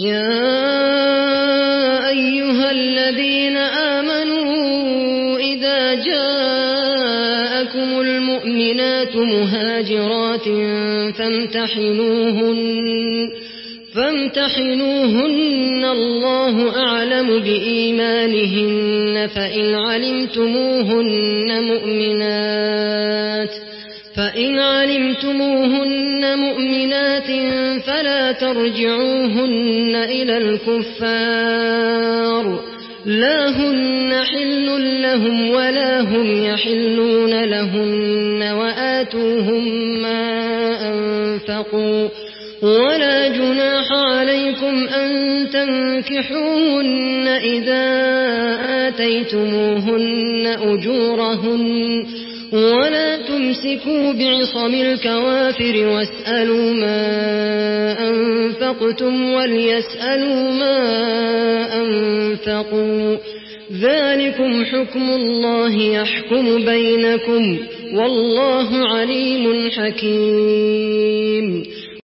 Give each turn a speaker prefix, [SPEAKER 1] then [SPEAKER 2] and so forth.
[SPEAKER 1] يا أيها الذين آمنوا إذا جاءكم المؤمنات مهاجرات فامتحنوهن الله أعلم بإيمانهن فإن علمتموهن مؤمنات فلا ترجعوهن إلى الكفار لا هن حل لهم ولا هم يحلون لهن وآتوهم ما أنفقوا ولا جناح عليكم أن تنكحوهن إذا آتيتموهن أجورهن ولا تمسكوا بعصم الكوافر واسألوا ما أنفقتم وليسألوا ما أنفقوا ذلكم حكم الله يحكم بينكم والله عليم حكيم